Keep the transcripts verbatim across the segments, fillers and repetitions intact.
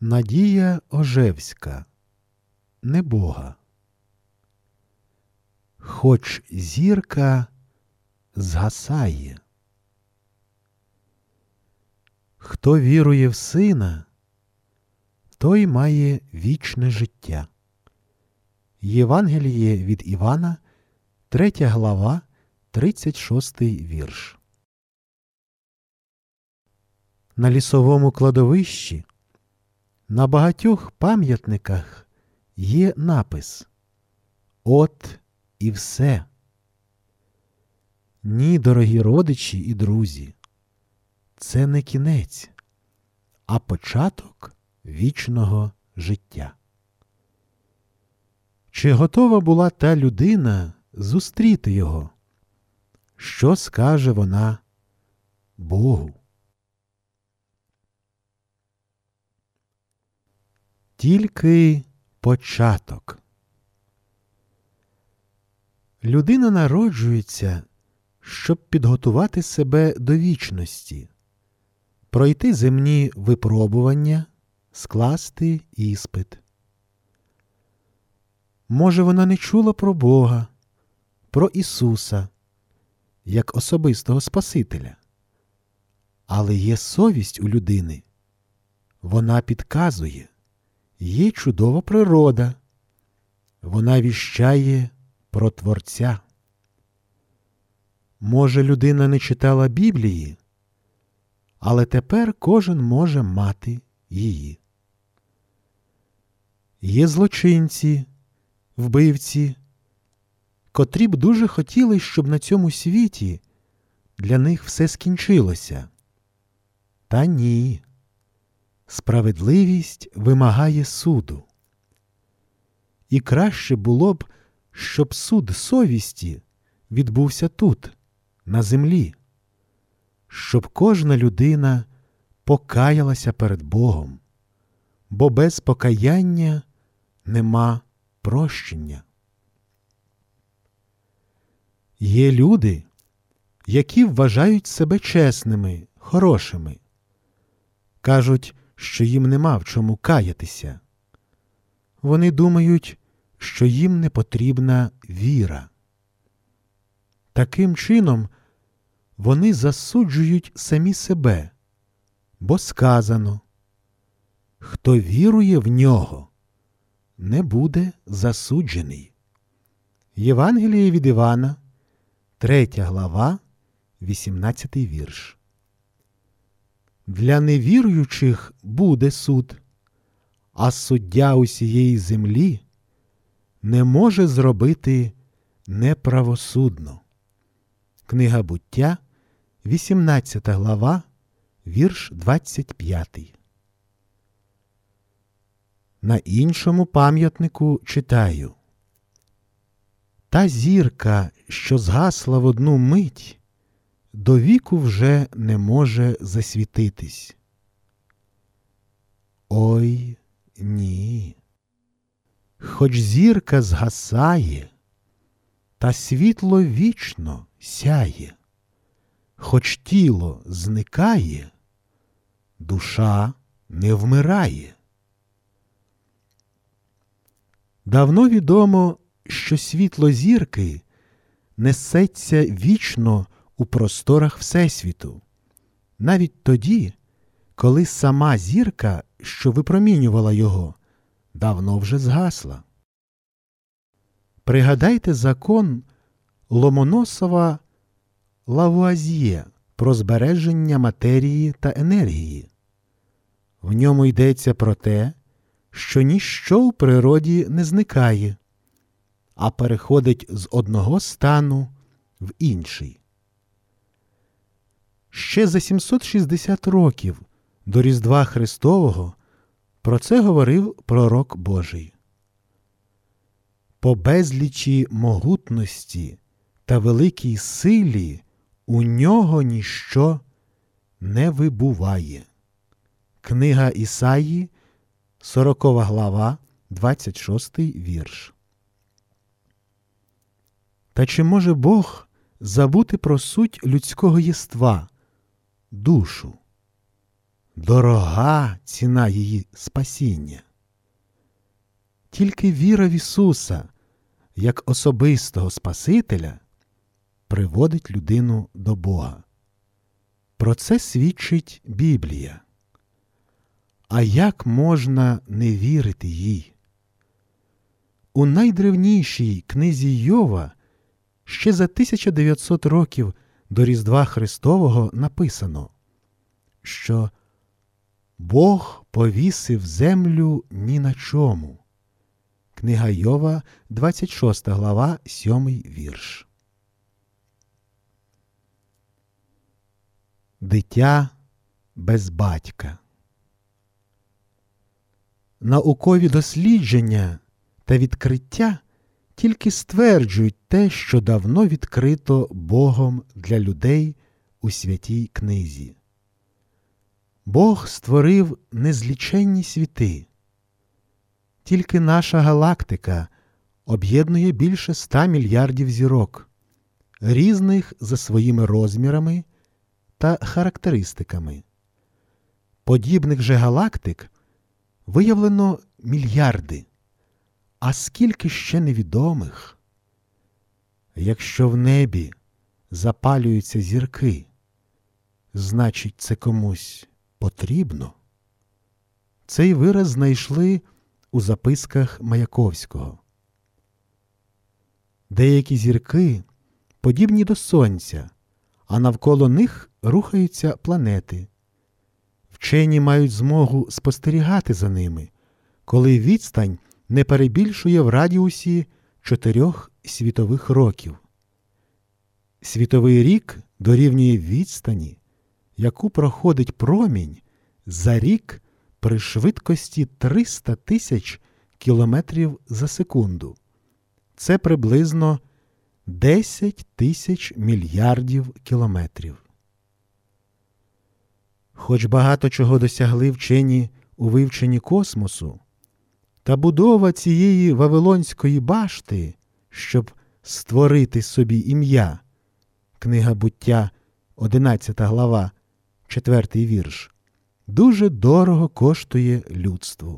Надія Ожевська. Небога. Хоч зірка згасає. Хто вірує в Сина, той має вічне життя. Євангеліє від Івана, третя глава, тридцять шостий вірш. На лісовому кладовищі на багатьох пам'ятниках є напис «От і все». Ні, дорогі родичі і друзі, це не кінець, а початок вічного життя. Чи готова була та людина зустріти його? Що скаже вона Богу? Тільки початок. Людина народжується, щоб підготувати себе до вічності, пройти земні випробування, скласти іспит. Може, вона не чула про Бога, про Ісуса, як особистого Спасителя. Але є совість у людини. Вона підказує. Є чудова природа. Вона віщає про Творця. Може, людина не читала Біблії, але тепер кожен може мати її. Є злочинці, вбивці, котрі б дуже хотіли, щоб на цьому світі для них все скінчилося. Та ні. Справедливість вимагає суду. І краще було б, щоб суд совісті відбувся тут, на землі, щоб кожна людина покаялася перед Богом, бо без покаяння нема прощення. Є люди, які вважають себе чесними, хорошими. Кажуть, що їм нема в чому каятися. Вони думають, що їм не потрібна віра. Таким чином, вони засуджують самі себе, бо сказано: «Хто вірує в нього, не буде засуджений». Євангеліє від Івана, третя глава, вісімнадцятий вірш. Для невіруючих буде суд, а суддя усієї землі не може зробити неправосудно. Книга Буття, вісімнадцята глава, вірш двадцять п'ятий. На іншому пам'ятнику читаю: «Та зірка, що згасла в одну мить, до віку вже не може засвітитись». Ой, ні. Хоч зірка згасає, та світло вічно сяє. Хоч тіло зникає, душа не вмирає. Давно відомо, що світло зірки несеться вічно у просторах Всесвіту, навіть тоді, коли сама зірка, що випромінювала його, давно вже згасла. Пригадайте закон Ломоносова-Лавуазьє про збереження матерії та енергії. В ньому йдеться про те, що ніщо в природі не зникає, а переходить з одного стану в інший. Ще за сімсот шістдесят років до Різдва Христового про це говорив пророк Божий. По безлічі могутності та великій силі у нього ніщо не вибуває. Книга Ісаї, сорокова глава, двадцять шостий вірш. Та чи може Бог забути про суть людського єства – душу? дорога ціна її спасіння. Тільки віра в Ісуса, як особистого Спасителя, приводить людину до Бога. Про це свідчить Біблія. А як можна не вірити їй? У найдревнішій книзі Йова ще за тисяча дев'ятсот років до Різдва Христового написано, що Бог повісив землю ні на чому. Книга Йова, двадцять шоста глава, сьомий вірш. Дитя без батька. Наукові дослідження та відкриття тільки стверджують те, що давно відкрито Богом для людей у Святій Книзі. Бог створив незліченні світи. Тільки наша галактика об'єднує більше ста мільярдів зірок, різних за своїми розмірами та характеристиками. Подібних же галактик виявлено мільярди. А скільки ще невідомих? Якщо в небі запалюються зірки, значить це комусь потрібно? Цей вираз знайшли у записках Маяковського. Деякі зірки подібні до Сонця, а навколо них рухаються планети. Вчені мають змогу спостерігати за ними, коли відстань не перебільшує в радіусі чотирьох світових років. Світовий рік дорівнює відстані, яку проходить промінь за рік при швидкості триста тисяч кілометрів за секунду. Це приблизно десять тисяч мільярдів кілометрів. Хоч багато чого досягли вчені у вивченні космосу, та будова цієї Вавилонської башти, щоб створити собі ім'я, книга Буття, одинадцята глава, четвертий вірш, дуже дорого коштує людству.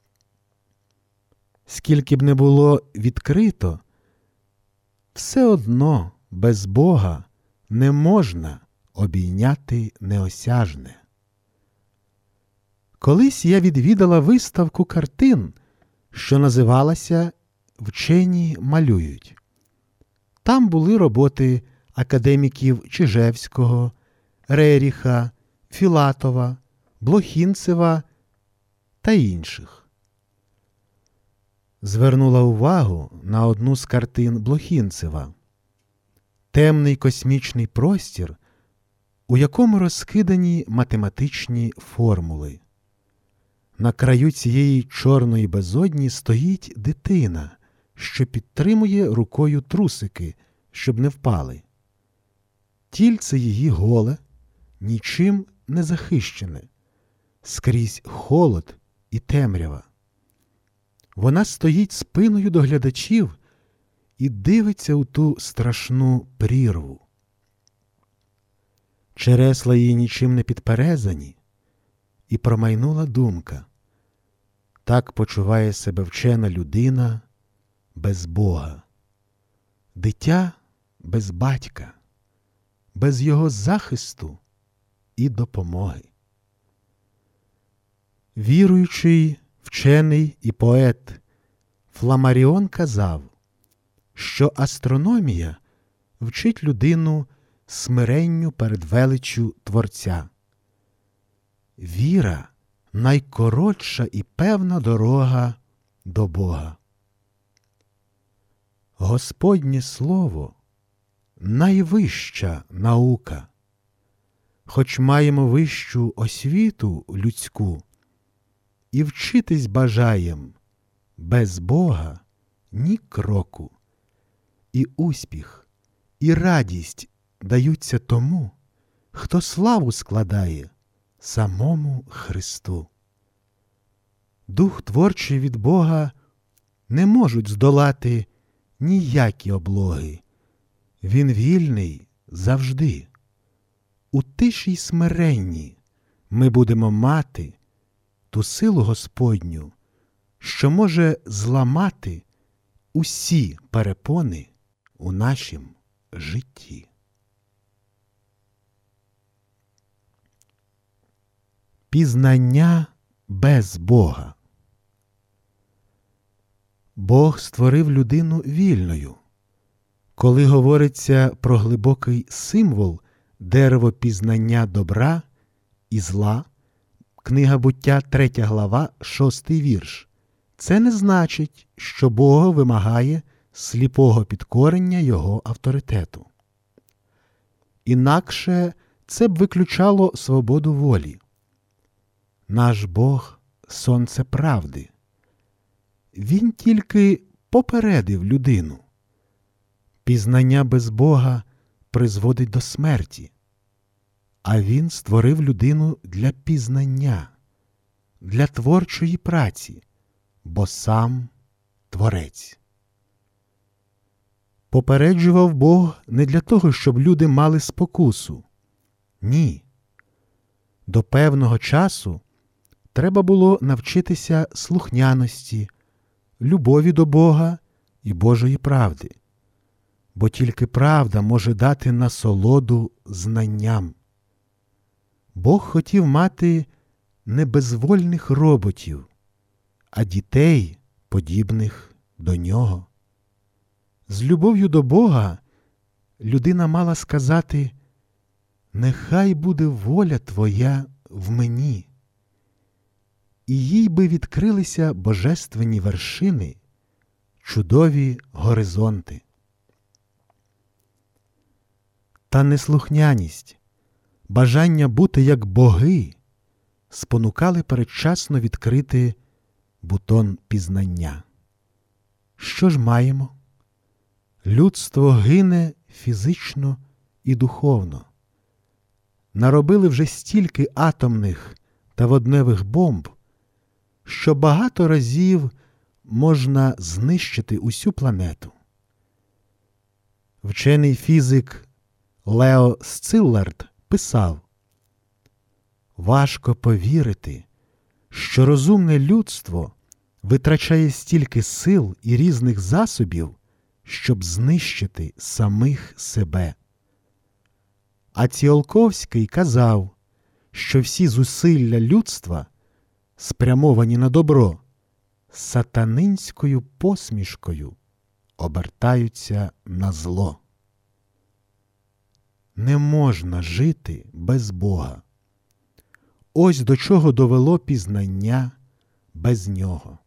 Скільки б не було відкрито, все одно без Бога не можна обійняти неосяжне. Колись я відвідала виставку картин, що називалася «Вчені малюють». Там були роботи академіків Чижевського, Реріха, Філатова, Блохінцева та інших. Звернула увагу на одну з картин Блохінцева. Темний космічний простір, у якому розкидані математичні формули. На краю цієї чорної безодні стоїть дитина, що підтримує рукою трусики, щоб не впали. Тільце її голе, нічим не захищене, скрізь холод і темрява. Вона стоїть спиною до глядачів і дивиться у ту страшну прірву. Чересла її нічим не підперезані, і промайнула думка. Так почуває себе вчена людина без Бога. Дитя без батька, без його захисту і допомоги. Віруючий, вчений і поет Фламаріон казав, що астрономія вчить людину смиренню перед величчю Творця. Віра – найкоротша і певна дорога до Бога. Господнє Слово – найвища наука. Хоч маємо вищу освіту людську і вчитись бажаєм, без Бога ні кроку. І успіх, і радість даються тому, хто славу складає самому Христу. Дух творчий від Бога не можуть здолати ніякі облоги. Він вільний завжди. У тиші й смиренні ми будемо мати ту силу Господню, що може зламати усі перепони у нашім житті. Пізнання без Бога. Бог створив людину вільною. Коли говориться про глибокий символ дерево пізнання добра і зла, книга Буття, третя глава, шостий вірш, це не значить, що Бог вимагає сліпого підкорення його авторитету. Інакше це б виключало свободу волі. Наш Бог – сонце правди. Він тільки попередив людину. Пізнання без Бога призводить до смерті, а Він створив людину для пізнання, для творчої праці, бо сам Творець. Попереджував Бог не для того, щоб люди мали спокусу. Ні. До певного часу треба було навчитися слухняності, любові до Бога і Божої правди, бо тільки правда може дати насолоду знанням. Бог хотів мати не безвольних роботів, а дітей, подібних до нього. З любов'ю до Бога людина мала сказати: «Нехай буде воля Твоя в мені». І їй би відкрилися божественні вершини, чудові горизонти. Та неслухняність, бажання бути як боги спонукали передчасно відкрити бутон пізнання. Що ж маємо? Людство гине фізично і духовно. Наробили вже стільки атомних та водневих бомб, що багато разів можна знищити усю планету. Вчений фізик Лео Сциллард писав: «Важко повірити, що розумне людство витрачає стільки сил і різних засобів, щоб знищити самих себе». А Ціолковський казав, що всі зусилля людства, спрямовані на добро, сатанинською посмішкою обертаються на зло. Не можна жити без Бога. Ось до чого довело пізнання без нього.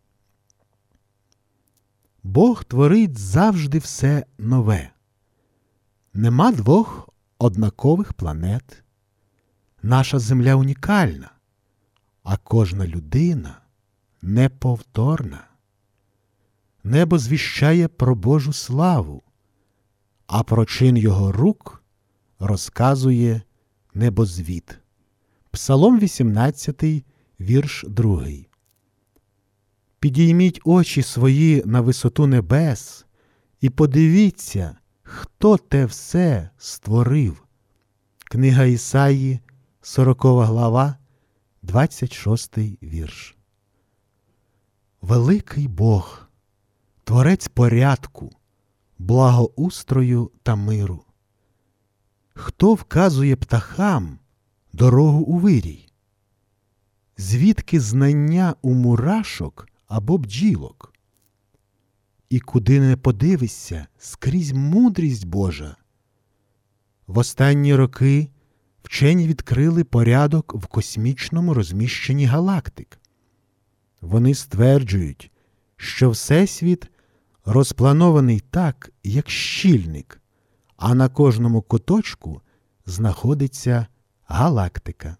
Бог творить завжди все нове. Нема двох однакових планет. Наша земля унікальна, а кожна людина неповторна. Небо звіщає про Божу славу, а про чин його рук розказує небозвід. Псалом вісімнадцятий, вірш другий. Підійміть очі свої на висоту небес і подивіться, хто те все створив. Книга Ісаї, сорокова глава, двадцять шостий вірш. Великий Бог, Творець порядку, благоустрою та миру. Хто вказує птахам дорогу у вирій? Звідки знання у мурашок або бджілок? І куди не подивишся, скрізь мудрість Божа. В останні роки вчені відкрили порядок в космічному розміщенні галактик. Вони стверджують, що Всесвіт розпланований так, як щільник, а на кожному куточку знаходиться галактика.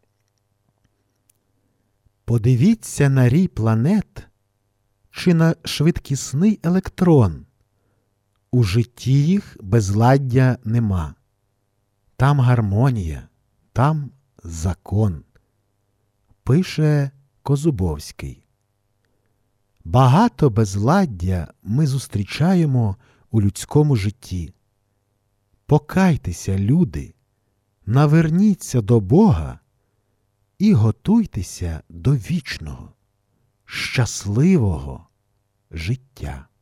Подивіться на рій планет чи на швидкісний електрон. У житті їх безладдя нема. Там гармонія, там закон. Пише Козубовський. Багато безладдя ми зустрічаємо у людському житті. Покайтеся, люди, наверніться до Бога і готуйтеся до вічного, щасливого життя.